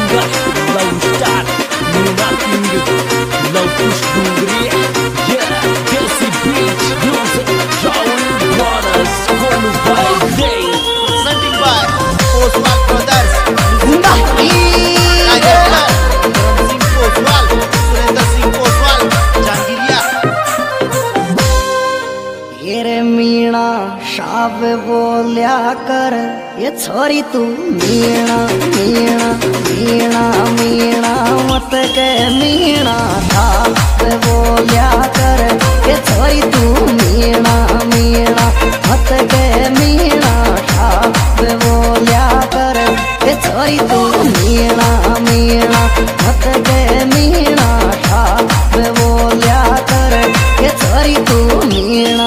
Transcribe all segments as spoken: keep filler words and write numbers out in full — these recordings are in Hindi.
शाब बोलिया कर ये छोरी तू मीणा मीणा मीणा मीणा मत के मीणा शाब बोलिया कर ये छोरी तू मीणा मीणा मत के मीणा शाब बोलिया कर ये छोरी तू मीणा मीणा मत के मीणा शाब बोलिया कर ये छोरी तू मीणा।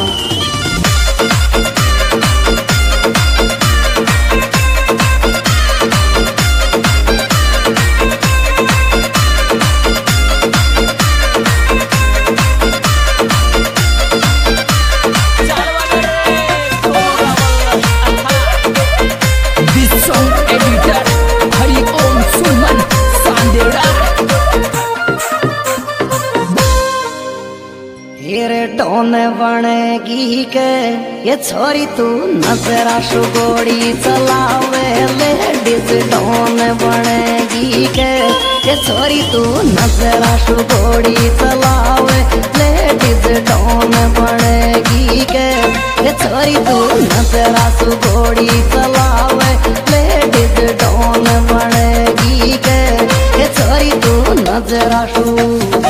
डोन बनेगी के ये छोरी तू नजरा शुगोड़ी चलावे लेडीज डोन बनेगी के ये छोरी तू नजरा शुगोड़ी चलावे लेडीज डोन बनेगी के ये छोरी तू नजरा शुगोड़ी चलावे लेडीज डोन बनेगी के ये छोरी तू नजरा शु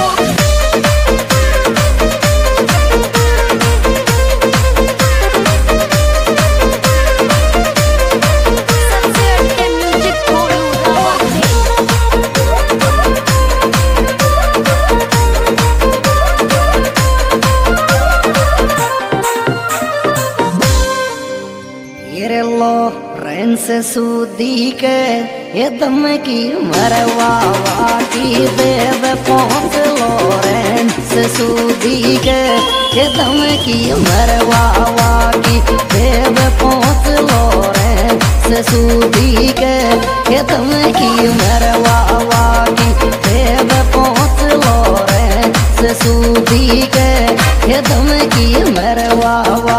से सूदी के ये दम की मरवावा की देव पहुँच लोरेन से सूदी के ये दम की मरवावा की देव पहुँच लोरेन से सूदी के ये दम की मरवावा की देव पहुँच लोरेन से सूदी के ये दम की मरवावा।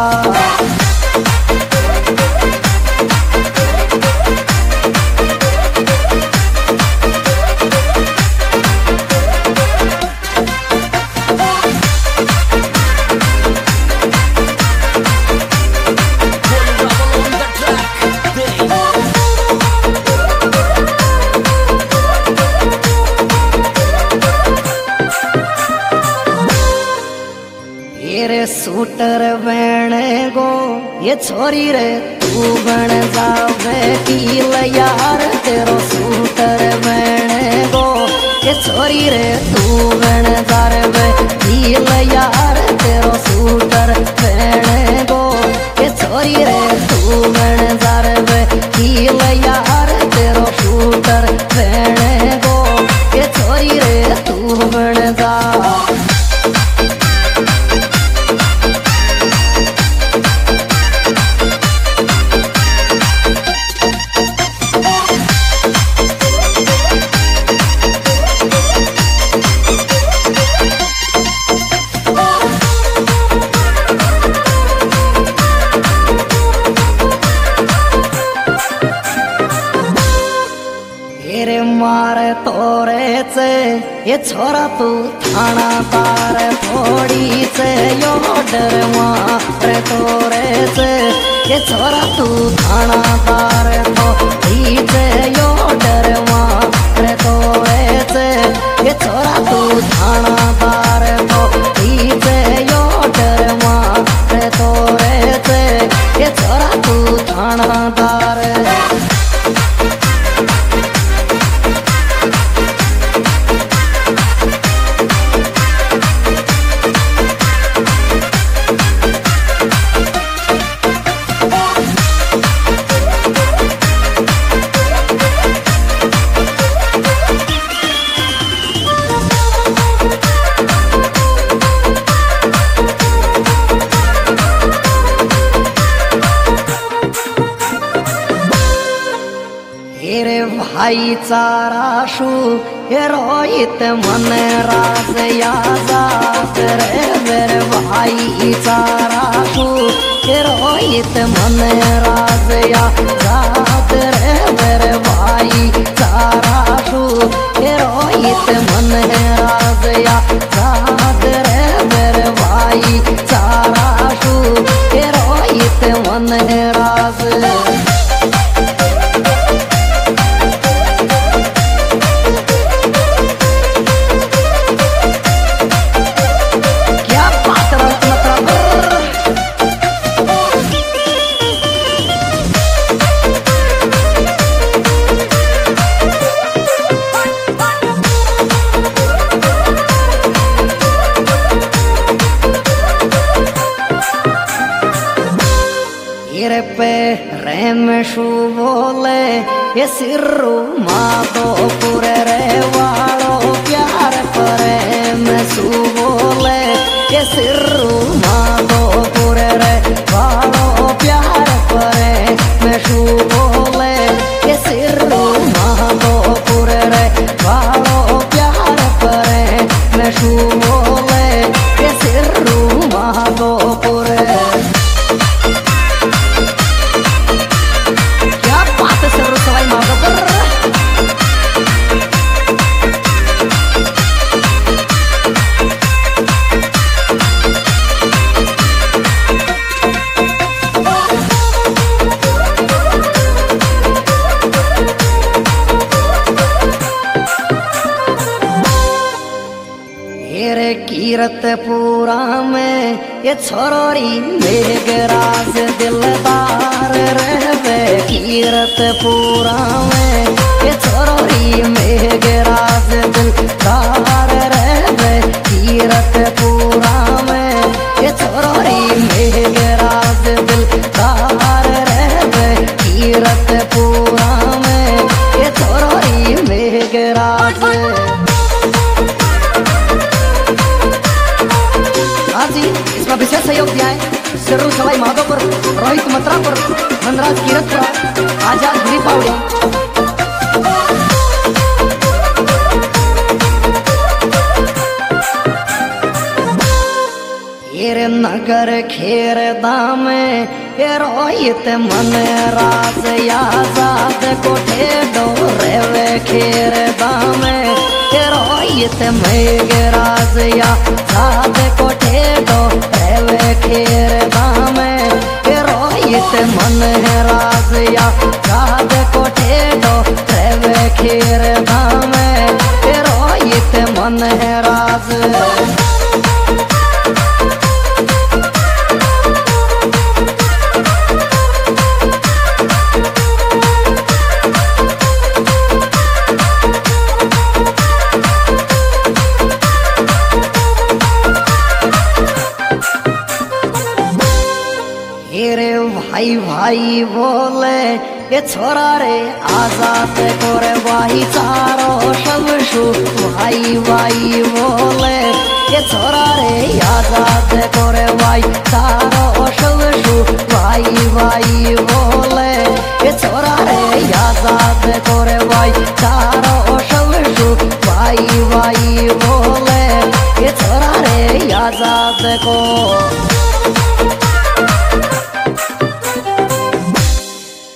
सूटर बने गो ये छोरी रे तू बन जावे कील यार तेरो सूटर बने गो ये छोरी रे तू बन जावे कील यार तेरो सूटर बने गो ये छोरी रे तू बन जावे कील यार तेरो सूटर बने गो ये छोरी रे तू बन जा। मारे तोरे से ये छोरा तू थाना तार थोड़ी से यो डर मारे तोरे से ये छोरा तू थाना तार थोड़ी से यो डर मारे तोरे से ये छोरा तू थाना तार थोड़ी से यो डर मारे तोरे से ये छोरा तू थाना तार। रे भाईचारा शू हे रोहित मन राज याजात रे मेरे भाईचारा शू हे रोहित मन राज याजात रे मेरे भाईचारा शू हे रोहित मन राज याजात रे मेरे भाईचारा शू हे रोहित मन राज पे रेम शू बोले ये सिर्रू माधोपुर रे वालो प्यार प्रेम शू बोले ये सिर्रू माधोपुर रे वालो प्यार प्रेम शू बोले ये सिर्रू माधोपुर रे वालो प्यार प्रेम शू बोले ये सिर्रू माधोपुर कीरतपुरा में ये छोरी मेघराज दिलदार रहवे कीरतपुरा में ये छोरी मेघराज दिलदार रहवे कीरतपुरा में ये छोरी मेघराज दिलदार रहवे कीरतपुरा में ये छोरी मेघराज इसका विशेष सहयोग दिया है सिर्रू सवाई माधोपुर रोहित मथुरापुर मनराज कीरतपुरा आजाद गिरी पावड़ी ये नगर खेर दामे ये रोहित मन राज याजाद कोठे डोरे खेर दामे ये रोहित मेघराज याजाद कोठे डोरे खेर दामे ये रोहित मन राज याजाद कोठे डोरे खेर दामे ये रोहित मन राज भाई भाई बोले ये छोरा रे आजाद कोरे भाई चारो सब शू भाई भाई बोले ये छोरा रे आजाद कोरे भाई चारो सब शू भाई भाई बोले ये छोरा रे आजाद कोरे भाई चारो सब शू भाई भाई बोले ये छोरा रे आजाद को